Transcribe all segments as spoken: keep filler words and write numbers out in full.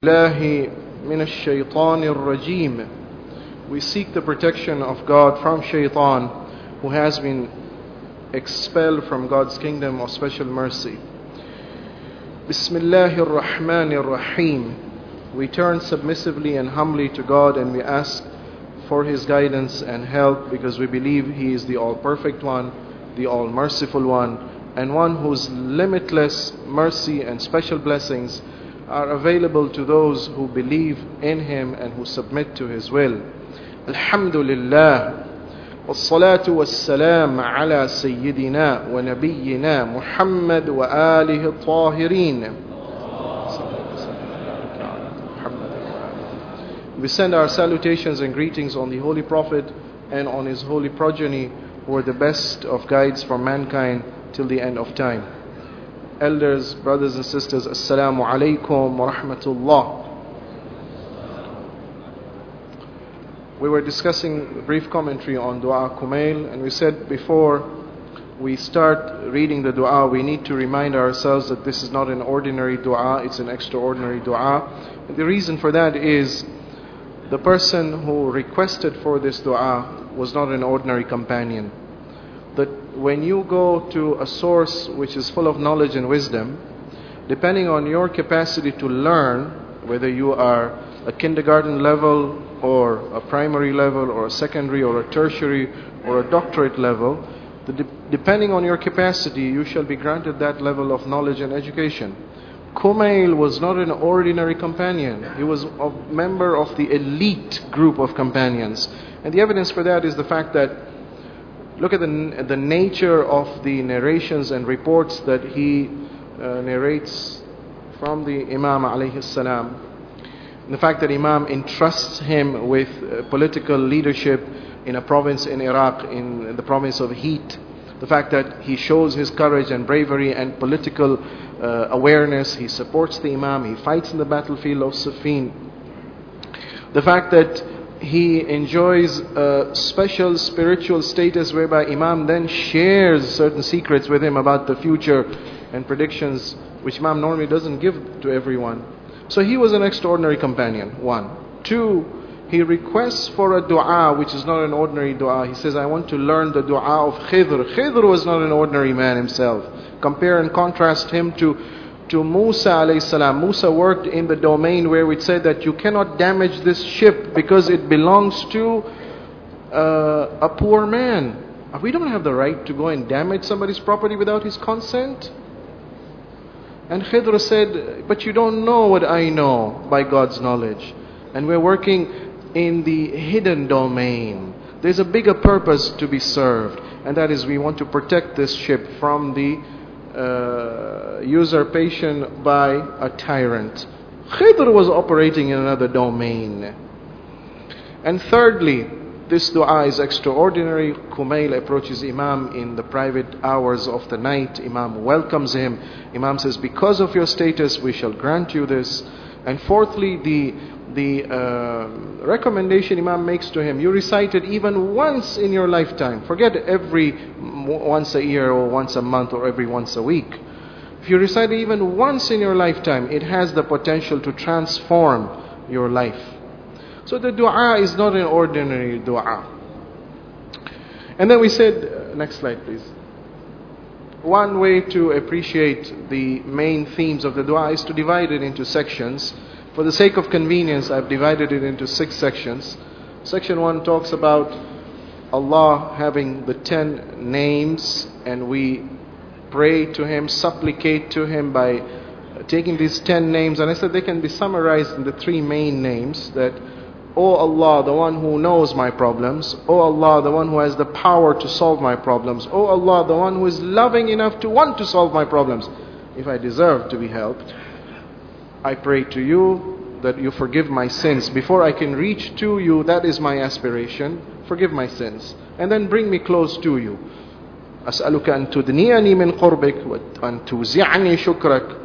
الله من الشيطان الرجيم. We seek the protection of God from shaitan, who has been expelled from God's kingdom of special mercy. Bismillahir Rahmanir Rahim. We turn submissively and humbly to God, and we ask for His guidance and help, because we believe He is the all-perfect one, the all-merciful one, and one whose limitless mercy and special blessings are available to those who believe in Him and who submit to His will. Alhamdulillah. والصلاة والسلام على سيدنا ونبينا محمد وآله الطاهرين. We send our salutations and greetings on the Holy Prophet and on his holy progeny, who are the best of guides for mankind till the end of time. Elders, brothers and sisters, Assalamu alaikum wa rahmatullah. We were discussing a brief commentary on Dua Kumail, and we said before we start reading the dua, we need to remind ourselves that this is not an ordinary dua, it's an extraordinary dua. And the reason for that is the person who requested for this dua was not an ordinary companion. That when you go to a source which is full of knowledge and wisdom, depending on your capacity to learn, whether you are a kindergarten level or a primary level or a secondary or a tertiary or a doctorate level, the de- depending on your capacity, you shall be granted that level of knowledge and education. Kumail was not an ordinary companion. He was a member of the elite group of companions. And the evidence for that is the fact that, look at the, the nature of the narrations and reports that he uh, narrates from the Imam alayhi salam. The fact that Imam entrusts him with uh, political leadership in a province in Iraq, in, in the province of Heat. The fact that he shows his courage and bravery and political uh, awareness. He supports the Imam. He fights in the battlefield of Siffin. The fact that he enjoys a special spiritual status whereby Imam then shares certain secrets with him about the future and predictions, which Imam normally doesn't give to everyone. So he was an extraordinary companion, one. Two, he requests for a dua which is not an ordinary dua. He says, I want to learn the dua of Khidr. Khidr was not an ordinary man himself. Compare and contrast him to to Musa alayhi salam. Musa worked in the domain where it said that you cannot damage this ship because it belongs to uh, a poor man. We don't have the right to go and damage somebody's property without his consent. And Khidr said, but you don't know what I know by God's knowledge. And we're working in the hidden domain. There's a bigger purpose to be served, and that is we want to protect this ship from the uh, usurpation by a tyrant. Khidr was operating in another domain. And thirdly, this dua is extraordinary. Kumail approaches Imam in the private hours of the night. Imam welcomes him. Imam says, because of your status, we shall grant you this. And fourthly, the the uh, recommendation Imam makes to him, you recite it even once in your lifetime. Forget every once a year or once a month or every once a week. If you recite it even once in your lifetime, it has the potential to transform your life. So the dua is not an ordinary dua. And then we said, uh, next slide please. One way to appreciate the main themes of the dua is to divide it into sections. For the sake of convenience, I've divided it into six sections. Section one talks about Allah having the ten names, and we pray to Him, supplicate to Him by taking these ten names. And I said they can be summarized in the three main names, that O Allah, the one who knows my problems. O Allah, the one who has the power to solve my problems. O Allah, the one who is loving enough to want to solve my problems. If I deserve to be helped, I pray to you that you forgive my sins. Before I can reach to you, that is my aspiration. Forgive my sins. And then bring me close to you. أسألك أن تدنيني من قربك وأن توزعني شكرك.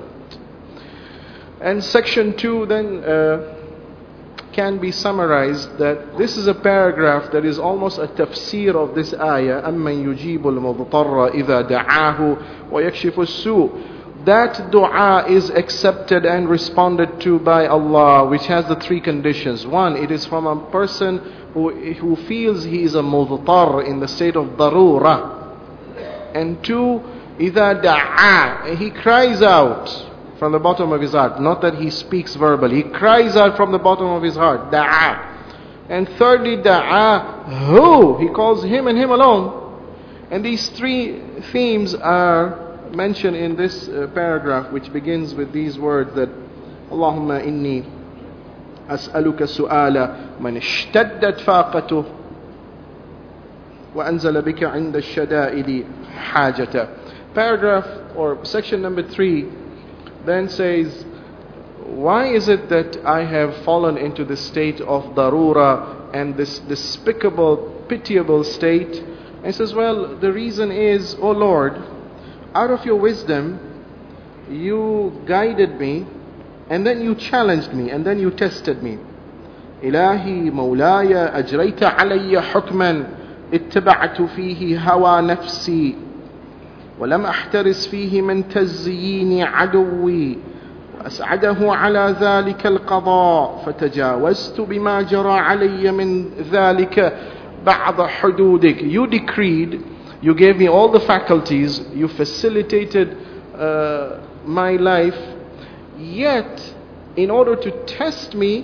And section two then uh, can be summarized that this is a paragraph that is almost a tafsir of this ayah. أَمَّنْ يُجِيبُ الْمُضْطَرَّ إِذَا دَعَاهُ وَيَكْشِفُ السُّوء. that dua is accepted and responded to by Allah, which has the three conditions. One, it is from a person who, who feels he is a mudtar, in the state of darura. And two, إِذَا دَعَا, he cries out from the bottom of his heart. Not that he speaks verbally, he cries out from the bottom of his heart. Da'a. And thirdly, da'a who? He calls him and him alone. And these three themes are mentioned in this uh, paragraph, which begins with these words that Allahumma inni as'aluka su'ala man ishtaddat faqatuh wa anzala bika 'inda ash-shada'idi hajata. Paragraph or section number three then says, why is it that I have fallen into the state of darura and this despicable, pitiable state? And he says, well, the reason is, O Lord, out of your wisdom, you guided me, and then you challenged me, and then you tested me. Ilahi mawlaya ajrayta alayya hukman ittaba'tu fihi hawa nafsi ولم أحترس فيه من تزيين عدوي وأسعده على ذلك القضاء فتجاوزت بما جرى علي من ذلك بعض حدودك. You decreed, you gave me all the faculties, you facilitated uh, my life, yet in order to test me,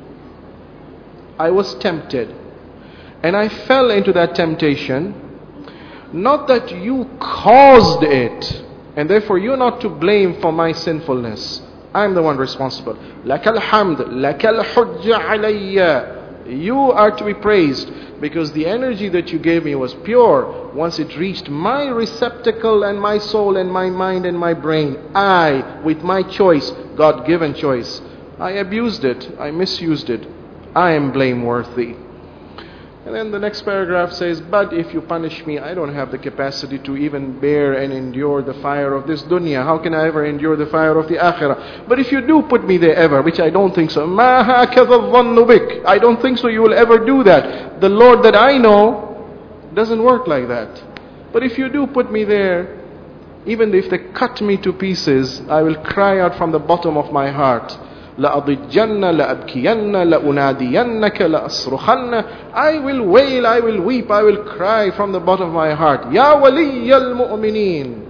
I was tempted. And I fell into that temptation. Not that you caused it, and therefore you're not to blame for my sinfulness. I'm the one responsible. Lakal hamd, lakal hujja alayya. You are to be praised, because the energy that you gave me was pure. Once it reached my receptacle and my soul and my mind and my brain, I, with my choice, God-given choice, I abused it, I misused it. I am blameworthy. And then the next paragraph says, but if you punish me, I don't have the capacity to even bear and endure the fire of this dunya. How can I ever endure the fire of the akhirah? But if you do put me there ever, which I don't think so, مَا هَكَذَا الظَّنُّ بِكَ, I don't think so you will ever do that. The Lord that I know doesn't work like that. But if you do put me there, even if they cut me to pieces, I will cry out from the bottom of my heart, لَأَضِجَّنَّ لَأَبْكِيَنَّ لَأُنَادِيَنَّكَ لَأَصْرُخَنَّ. I will wail, I will weep, I will cry from the bottom of my heart. Ya waliy al-mu'mineen.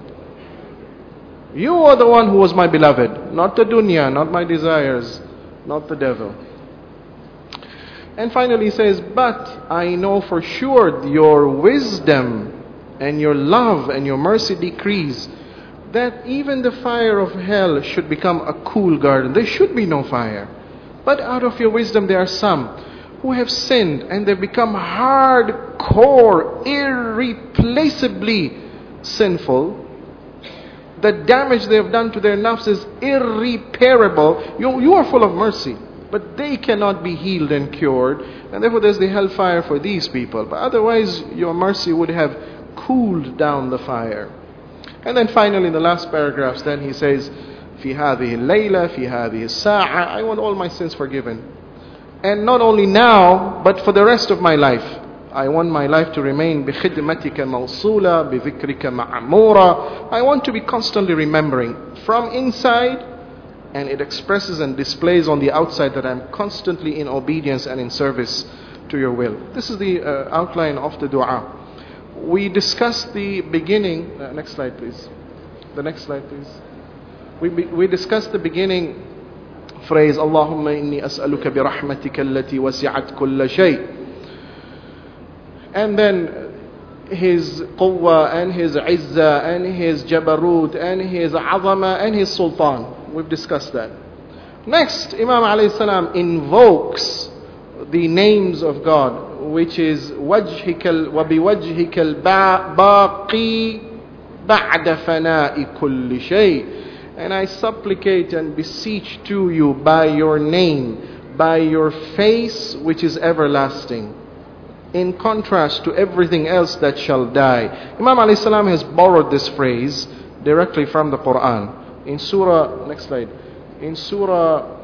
You are the one who was my beloved, not the dunya, not my desires, not the devil. And finally he says, but I know for sure your wisdom and your love and your mercy decrees that even the fire of hell should become a cool garden. There should be no fire. But out of your wisdom there are some who have sinned and they've become hardcore, irreplaceably sinful. The damage they have done to their nafs is irreparable. You, you are full of mercy, but they cannot be healed and cured. And therefore there's the hellfire for these people. But otherwise your mercy would have cooled down the fire. And then finally in the last paragraphs then he says, في هذه الليلة في هذه الساعة, I want all my sins forgiven. And not only now, but for the rest of my life. I want my life to remain بخدمتك موصولة بذكرك معمورة. I want to be constantly remembering from inside, and it expresses and displays on the outside that I'm constantly in obedience and in service to your will. This is the uh, outline of the dua. We discussed the beginning. Uh, next slide, please. The next slide, please. We be, we discussed the beginning phrase, Allahumma inni as'aluka bi rahmatika allati wasi'at kulla shay. And then his quwwa and his izzah and his jabarut and his azama and his sultan. We've discussed that. Next, Imam alayhi salam invokes the names of God, which is wajhikal wa biwajhikal baqi ba'da fana'i kulli shay. And I supplicate and beseech to you by your name, by your face which is everlasting, in contrast to everything else that shall die. Imam alayhi salam has borrowed this phrase directly from the Quran. In Surah, next slide, in Surah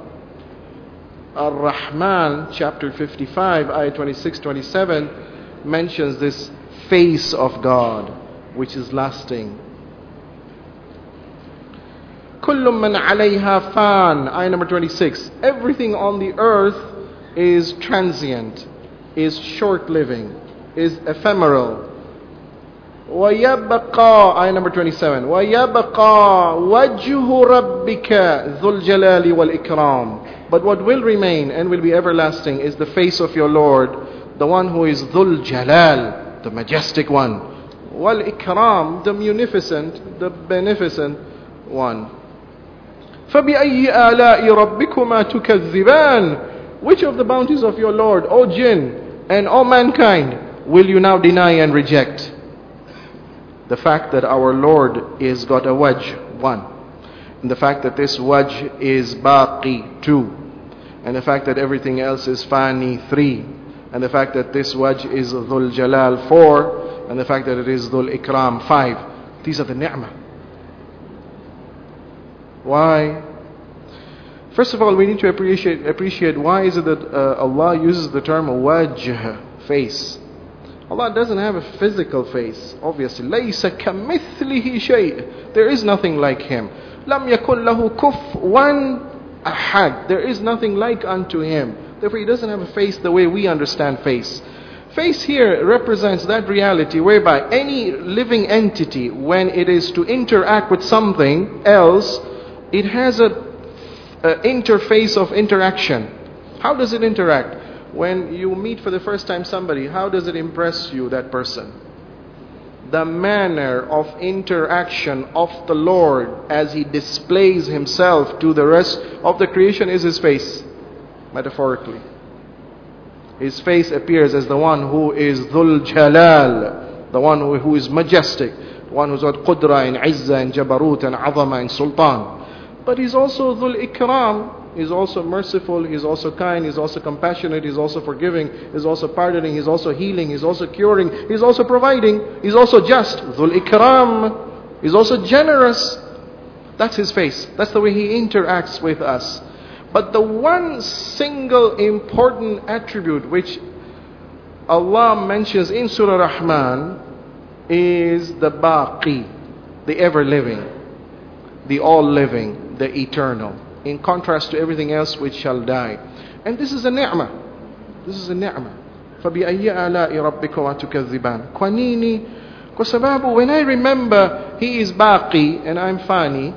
Ar-Rahman, chapter fifty-five, ayah twenty-six twenty-seven, mentions this face of God, which is lasting. كُلُّ مَنْ عَلَيْهَا فَانٍ. Ayah number twenty-six. Everything on the earth is transient, is short-living, is ephemeral. وَيَبْقَى. Ayah number twenty-seven. وَيَبْقَى وَجْهُ رَبِّكَ ذُو الْجَلَالِ وَالْإِكْرَامِ. But what will remain and will be everlasting is the face of your Lord, the one who is Dhul Jalal, the majestic one. Wal Ikram, the munificent, the beneficent one. فَبِأَيِّ آلَاءِ رَبِّكُمَا تُكَذِّبَانِ. Which of the bounties of your Lord, O jinn and O mankind, will you now deny and reject? The fact that our Lord is got a wajh, one. And the fact that this wajh is baqi, two. And the fact that everything else is fani, three. And the fact that this wajh is dhul jalal, four. And the fact that it is dhul ikram, five. These are the ni'mah. Why? First of all, we need to appreciate appreciate why is it that uh, Allah uses the term wajh, face. Allah doesn't have a physical face, obviously. لَيْسَ كَمِثْلِهِ شَيْءٍ. There is nothing like Him. لَمْ يَكُنْ لَهُ كُفْوًا أَحَدٍ. There is nothing like unto Him. Therefore, He doesn't have a face the way we understand face. Face here represents that reality whereby any living entity, when it is to interact with something else, it has a, a interface of interaction. How does it interact? When you meet for the first time somebody, how does it impress you, that person? The manner of interaction of the Lord as He displays Himself to the rest of the creation is His face, metaphorically. His face appears as the one who is Dhul Jalal, the one who, who is majestic, the one who's got Qudra and Izzah and Jabarut and Azama and Sultan. But He's also Dhul Ikram. He's also merciful, He's also kind, He's also compassionate, He's also forgiving, He's also pardoning, He's also healing, He's also curing, He's also providing, He's also just. Dhul Ikram. He's also generous. That's His face. That's the way He interacts with us. But the one single important attribute which Allah mentions in Surah Rahman is the Baqi, the ever-living, the all-living, the eternal. In contrast to everything else which shall die. And this is a ni'mah. This is a ni'mah. فَبِأَيِّ آلَاءِ رَبِّكُمَا تُكَذِّبَانِ Kwanini, kwa sababu when I remember He is Baqi and I'm Fani,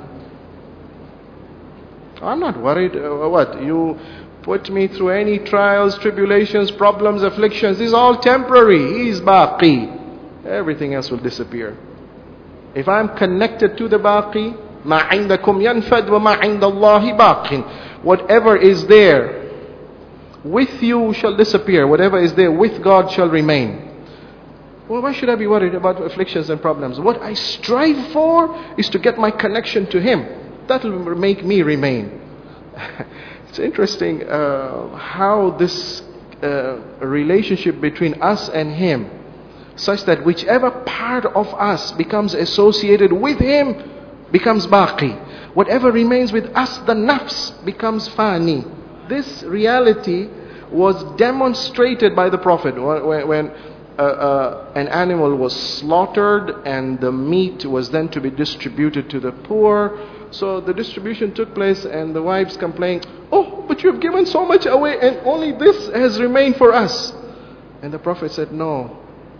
I'm not worried. Uh, what? You put me through any trials, tribulations, problems, afflictions. These are all temporary. He is Baqi. Everything else will disappear. If I'm connected to the Baqi, مَا عِنْدَكُمْ يَنْفَدْ وَمَا عِنْدَ اللَّهِ بَاقٍ. Whatever is there with you shall disappear. Whatever is there with God shall remain. Well, why should I be worried about afflictions and problems? What I strive for is to get my connection to Him. That will make me remain. It's interesting uh, how this uh, relationship between us and Him, such that whichever part of us becomes associated with Him, becomes baqi. Whatever remains with us, the nafs, becomes fani. This reality was demonstrated by the Prophet when, when uh, uh, an animal was slaughtered and the meat was then to be distributed to the poor. So the distribution took place and the wives complained, "Oh, but you have given so much away and only this has remained for us." And the Prophet said, "No.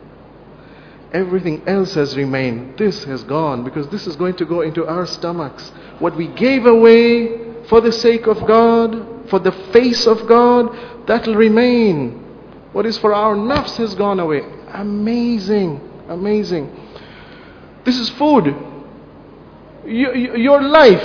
Everything else has remained. This has gone because this is going to go into our stomachs. What we gave away for the sake of God, for the face of God, that will remain. What is for our nafs has gone away." Amazing, amazing. This is food. You, you, your life.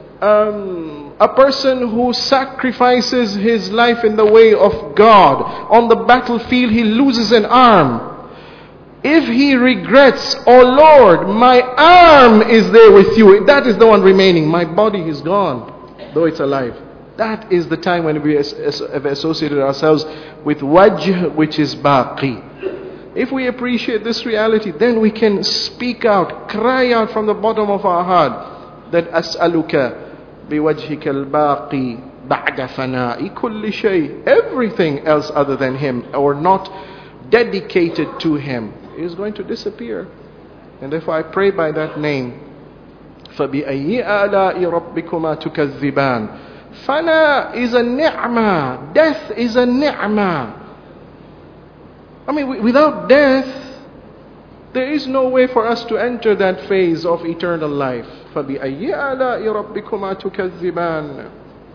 Um, a person who sacrifices his life in the way of God, on the battlefield he loses an arm. If he regrets, "Oh Lord, my arm is there with you," that is the one remaining. My body is gone, though it's alive. That is the time when we have associated ourselves with wajh, which is baqi. If we appreciate this reality, then we can speak out, cry out from the bottom of our heart that as'aluka biwajhika al-baqi ba'da fana'i kulli shay. Everything else other than Him, or not dedicated to Him, is going to disappear. And therefore I pray by that name فَبِأَيِّ آلَاءِ رَبِّكُمَا تُكَذِّبَانِ. Fana is a ni'mah. Death is a ni'mah. I mean, without death, there is no way for us to enter that phase of eternal life. فَبِأَيِّ آلَاءِ رَبِّكُمَا تُكَذِّبَانِ.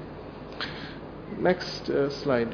Next uh, slide.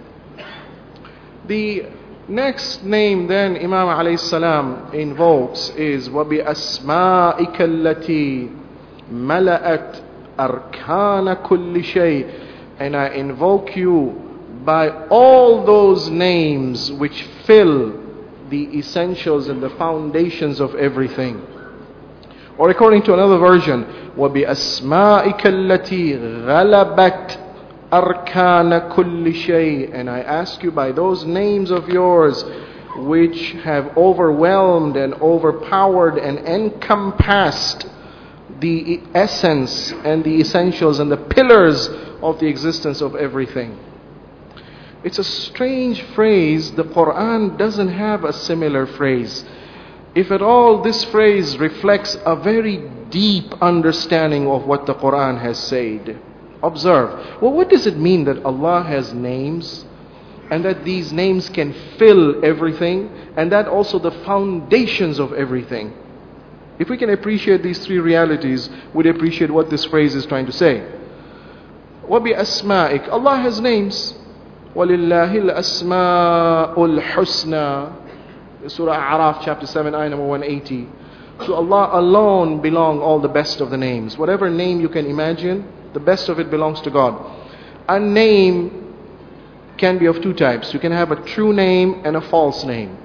The next name then Imam alayhi salam invokes is وَبِأَسْمَائِكَ الَّتِي مَلَأَتْ أَرْكَانَ كُلِّ شَيْءٍ. And I invoke you by all those names which fill the essentials and the foundations of everything. Or according to another version, وَبِأَسْمَائِكَ الَّتِي غَلَبَتْ أَرْكَانَ كُلِّ شَيْءٍ. And I ask you by those names of yours which have overwhelmed and overpowered and encompassed the essence and the essentials and the pillars of the existence of everything. It's a strange phrase. The Quran doesn't have a similar phrase. If at all, this phrase reflects a very deep understanding of what the Quran has said. Observe. Well, what does it mean that Allah has names and that these names can fill everything and that also the foundations of everything? If we can appreciate these three realities, we'd appreciate what this phrase is trying to say. وَبِأَسْمَائِكَ. Allah has names. وَلِلَّهِ الْأَسْمَاءُ الْحُسْنَى. Surah A'raf chapter seven, ayah number one eighty. To Allah alone belong all the best of the names. Whatever name you can imagine, the best of it belongs to God. A name can be of two types. You can have a true name and a false name.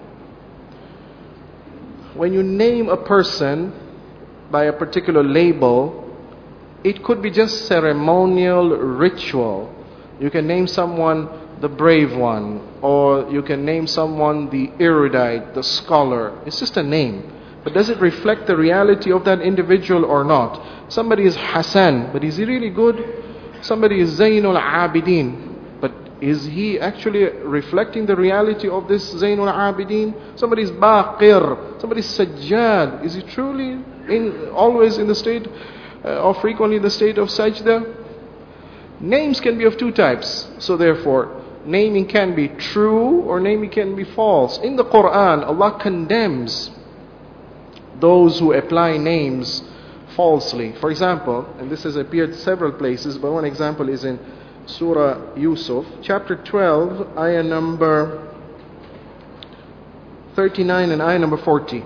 When you name a person by a particular label, it could be just ceremonial, ritual. You can name someone the brave one, or you can name someone the erudite, the scholar. It's just a name. But does it reflect the reality of that individual or not? Somebody is Hassan, but is he really good? Somebody is Zainul Abidin, but is he actually reflecting the reality of this Zainul Abidin? Somebody is Baqir, somebody is Sajjad. Is he truly in always in the state uh, or frequently in the state of sajda? Names can be of two types. So therefore, naming can be true or naming can be false. In the Quran, Allah condemns those who apply names falsely. For example, and this has appeared several places, but one example is in Surah Yusuf, chapter twelve, ayah number thirty-nine and ayah number forty.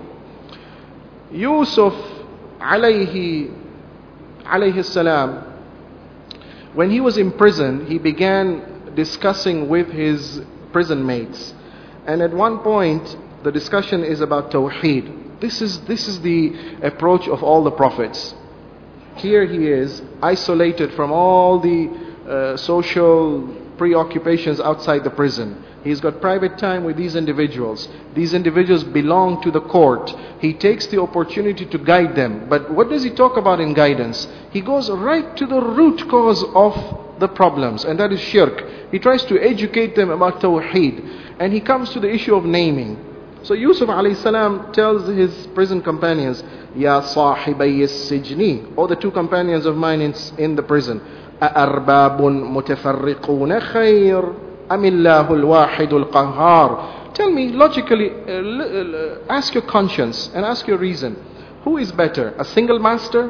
Yusuf alayhi, alayhi salam, when he was imprisoned, he began discussing with his prison mates. And at one point, the discussion is about Tawheed. This is, this is the approach of all the prophets. Here he is, isolated from all the uh, social preoccupations outside the prison. He's got private time with these individuals. These individuals belong to the court. He takes the opportunity to guide them. But what does he talk about in guidance? He goes right to the root cause of the problems, and that is shirk. He tries to educate them about Tawheed. And he comes to the issue of naming. So Yusuf alayhi salam tells his prison companions, Ya sahibayy as-sijni, or the two companions of mine in, in the prison, أَأَرْبَابٌ مُتَفَرِّقُونَ خَيْرٌ أَمِ اللَّهُ الْوَاحِدُ الْقَهَّارُ. Tell me, logically, uh, ask your conscience and ask your reason. Who is better, a single master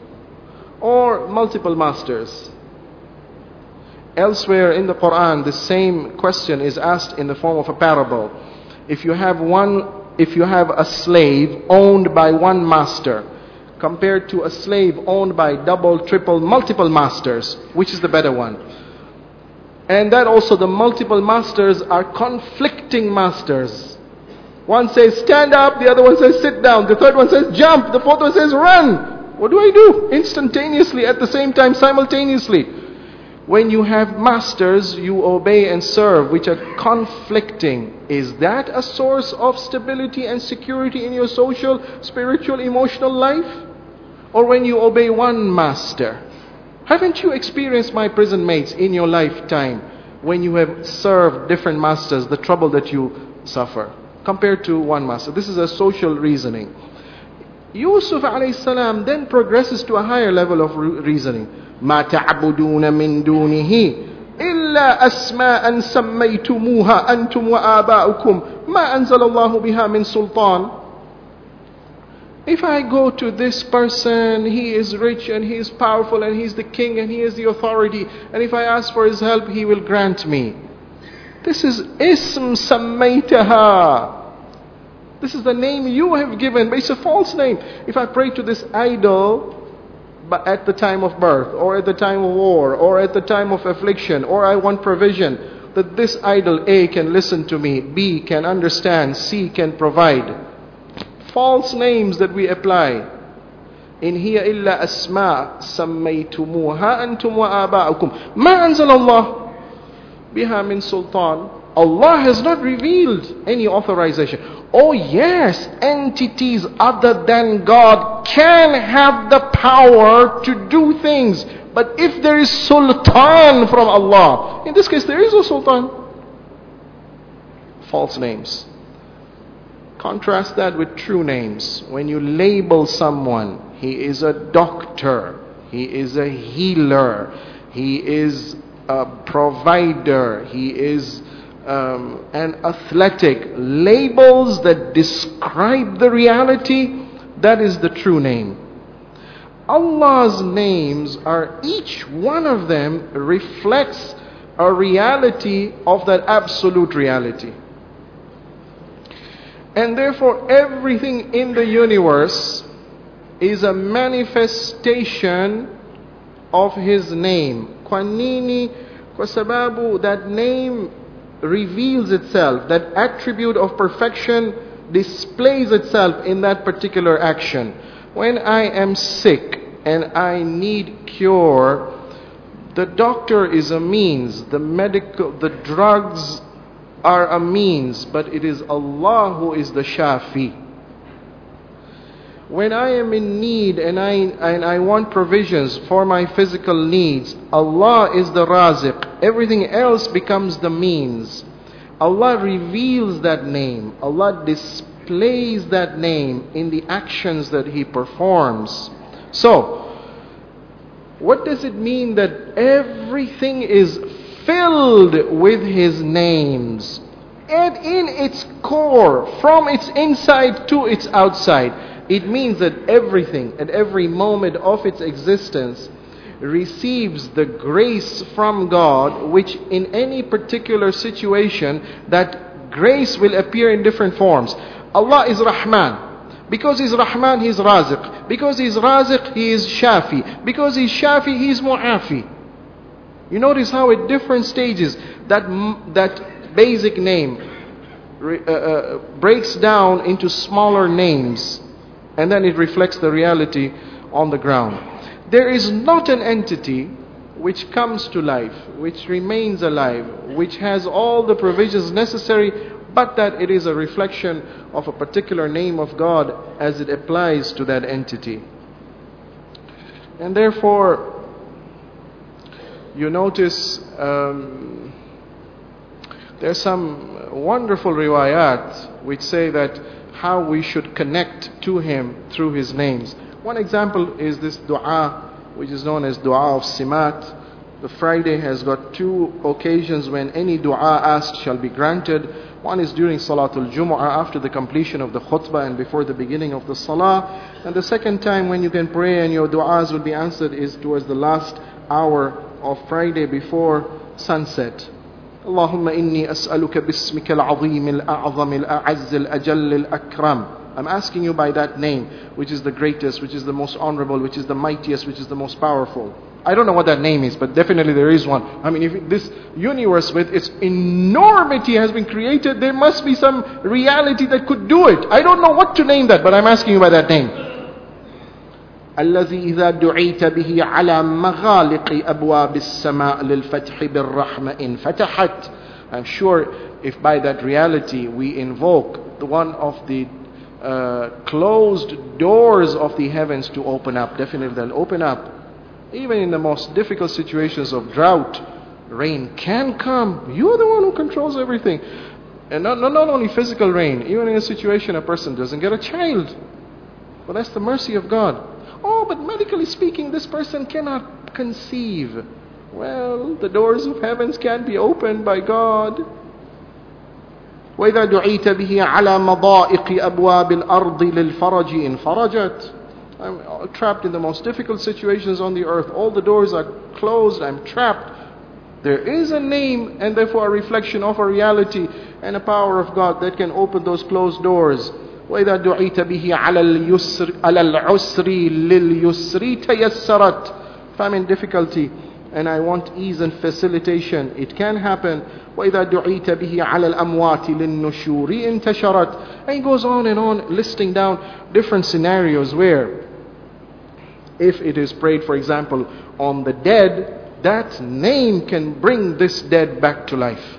or multiple masters? Elsewhere in the Quran, the same question is asked in the form of a parable. If you have one, if you have a slave owned by one master, compared to a slave owned by double, triple, multiple masters, which is the better one? And that also the multiple masters are conflicting masters. One says stand up, the other one says sit down, the third one says jump, the fourth one says run. What do I do? Instantaneously, at the same time, simultaneously. When you have masters you obey and serve which are conflicting, is that a source of stability and security in your social, spiritual, emotional life? Or when you obey one master? Haven't you experienced, my prison mates, in your lifetime, when you have served different masters, the trouble that you suffer compared to one master? This is a social reasoning. Yusuf alayhi salam then progresses to a higher level of re- reasoning. ما تعبدون من دونه إلا أسماء سميتموها أنتم وآباؤكم ما أنزل الله بها من سلطان. If I go to this person, he is rich and he is powerful and he is the king and he is the authority, and if I ask for his help, he will grant me. This is ism sammaytaha. This is the name you have given, but it's a false name. If I pray to this idol but at the time of birth, or at the time of war, or at the time of affliction, or I want provision, that this idol A can listen to me, B can understand, C can provide. False names that we apply. In hiya illa asma sammaytumuha antum wa aba'ukum ma anzala Allah biha min sultan. Allah has not revealed any authorization. Oh yes, entities other than God can have the power to do things. But if there is sultan from Allah, in this case there is no sultan. False names. Contrast that with true names. When you label someone, he is a doctor, he is a healer, he is a provider, he is um, an athletic. Labels that describe the reality, that is the true name. Allah's names are, each one of them reflects a reality of that absolute reality. And therefore everything in the universe is a manifestation of His name. Kwa nini? Kwa sababu that name reveals itself, that attribute of perfection displays itself in that particular action. When I am sick and I need cure, the doctor is a means, the medical, the drugs are a means, but it is Allah who is the Shafi. When I am in need and I, and I want provisions for my physical needs, Allah is the Raziq. Everything else becomes the means. Allah reveals that name. Allah displays that name in the actions that He performs. So, what does it mean that everything is filled with His names? And in its core, from its inside to its outside, it means that everything at every moment of its existence receives the grace from God, which in any particular situation, that grace will appear in different forms. Allah is Rahman. Because He's Rahman, He's Raziq. Because He's Raziq, He is Shafi. Because He's Shafi, He is Mu'afi. You notice how at different stages that, that basic name uh, uh, breaks down into smaller names, and then it reflects the reality on the ground. There is not an entity which comes to life, which remains alive, which has all the provisions necessary, but that it is a reflection of a particular name of God as it applies to that entity. And therefore, you notice um, there are some wonderful riwayat which say that how we should connect to Him through His names. One example is this dua, which is known as dua of Simat. The Friday has got two occasions when any dua asked shall be granted. One is during Salatul Jumu'ah, after the completion of the khutbah and before the beginning of the salah. And the second time when you can pray and your du'as will be answered is towards the last hour of Friday before sunset. اللهم إني أسألك باسمك العظيم الأعظم الأعز الأجل الأكرم. I'm asking you by that name, which is the greatest, which is the most honorable, which is the mightiest, which is the most powerful. I don't know what that name is, but definitely there is one. I mean, if this universe with its enormity has been created, there must be some reality that could do it. I don't know what to name that, but I'm asking you by that name. الذي إذا دعيت به على مغالق أبواب السماء للفتح بالرحمة إن فتحت. I'm sure if by that reality we invoke the one of the uh, closed doors of the heavens to open up, definitely they'll open up. Even in the most difficult situations of drought, rain can come. You're the one who controls everything. And not, not, not only physical rain, even in a situation a person doesn't get a child. Well, that's the mercy of God. Oh, but medically speaking, this person cannot conceive. Well, the doors of heavens can be opened by God. وَإِذَا دُعِيتَ بِهِ عَلَى مَضَائِقِ أَبْوَابِ الْأَرْضِ لِلْفَرَجِ إِنْ فَرَجَتْ. I'm trapped in the most difficult situations on the earth. All the doors are closed. I'm trapped. There is a name and therefore a reflection of a reality and a power of God that can open those closed doors. وَإِذَا دُعِيتَ بِهِ عَلَى الْيُسْرِ عَلَى الْعُسْرِ لِلْيُسْرِ تَيَسَّرَتْ. If I'm in difficulty and I want ease and facilitation, it can happen. وَإِذَا دُعِيتَ بِهِ عَلَى الْأَمْوَاتِ لِلنُّشُورِ انْتَشَرَتْ. And he goes on and on listing down different scenarios where if it is prayed, for example, on the dead, that name can bring this dead back to life.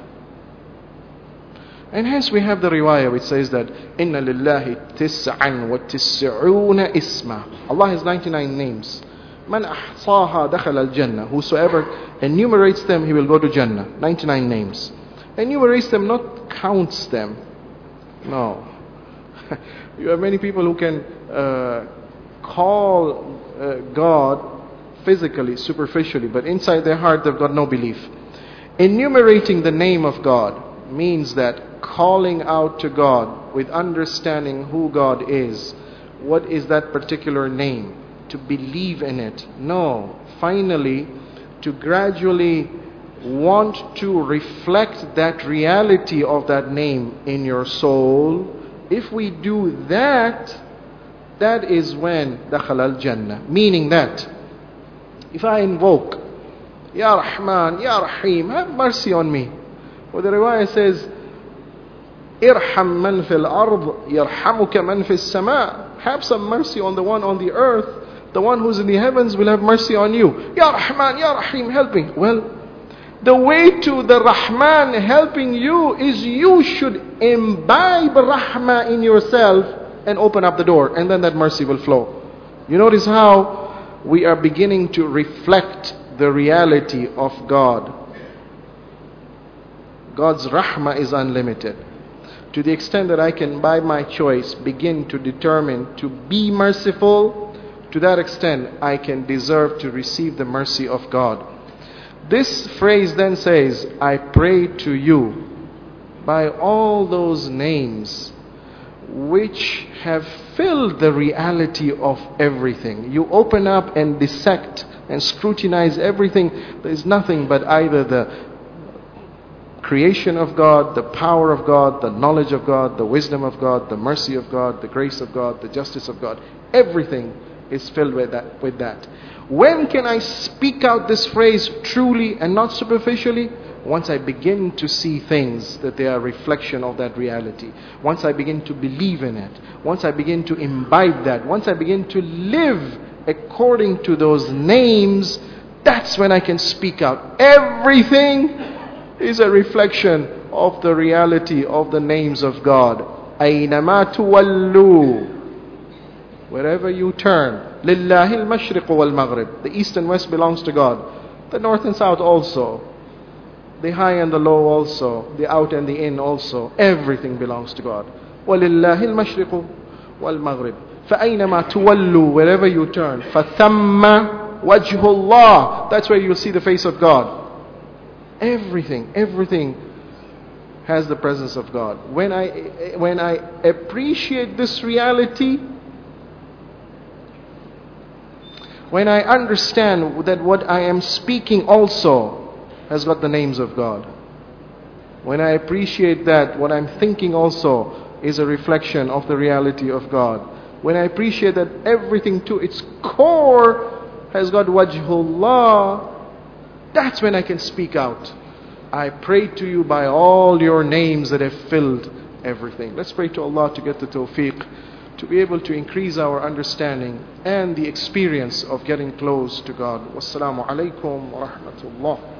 And hence we have the riwayah which says that إِنَّ لِلَّهِ تِسْعًا وَتِسْعُونَ إِسْمًا. Allah has ninety-nine names. Man ahsaha dakhala al-jannah. Whosoever enumerates them, he will go to Jannah. ninety-nine names. Enumerates them, not counts them. No. You have many people who can uh, call uh, God physically, superficially, but inside their heart they've got no belief. Enumerating the name of God means that calling out to God with understanding who God is. What is that particular name? To believe in it. No. Finally, to gradually want to reflect that reality of that name in your soul. If we do that, that is when dakhala al-jannah. Meaning that if I invoke Ya Rahman, Ya Rahim, have mercy on me. Well, the riwayah says Irham man fil ard yarhamuka man fis sama. Have some mercy on the one on the earth. The one who's in the heavens will have mercy on you. Ya Rahman, Ya Rahim, help me. Well, the way to the Rahman helping you is you should imbibe Rahmah in yourself and open up the door, and then that mercy will flow. You notice how we are beginning to reflect the reality of God. God's Rahmah is unlimited. To the extent that I can, by my choice, begin to determine to be merciful, to that extent I can deserve to receive the mercy of God. This phrase then says, I pray to you by all those names which have filled the reality of everything. You open up and dissect and scrutinize everything. There is nothing but either the creation of God, the power of God, the knowledge of God, the wisdom of God, the mercy of God, the grace of God, the justice of God. Everything is filled with that, with that. When can I speak out this phrase truly and not superficially? Once I begin to see things that they are a reflection of that reality. Once I begin to believe in it. Once I begin to imbibe that. Once I begin to live according to those names, that's when I can speak out. Everything is a reflection of the reality of the names of God. أَيْنَمَا تُوَلُّوا. Wherever you turn, لِلَّهِ الْمَشْرِقُ وَالْمَغْرِبِ. The east and west belongs to God. The north and south also. The high and the low also. The out and the in also. Everything belongs to God. وَلِلَّهِ الْمَشْرِقُ وَالْمَغْرِبِ. فَأَيْنَمَا تُوَلُّوا. Wherever you turn. فَثَمَّ وَجْهُ اللَّهِ. That's where you'll see the face of God. Everything, everything has the presence of God. When I, when I appreciate this reality, when I understand that what I am speaking also has got the names of God. When I appreciate that what I'm thinking also is a reflection of the reality of God. When I appreciate that everything to its core has got wajhullah, that's when I can speak out. I pray to you by all your names that have filled everything. Let's pray to Allah to get the tawfiq, to be able to increase our understanding and the experience of getting close to God. Wassalamu alaikum wa rahmatullah.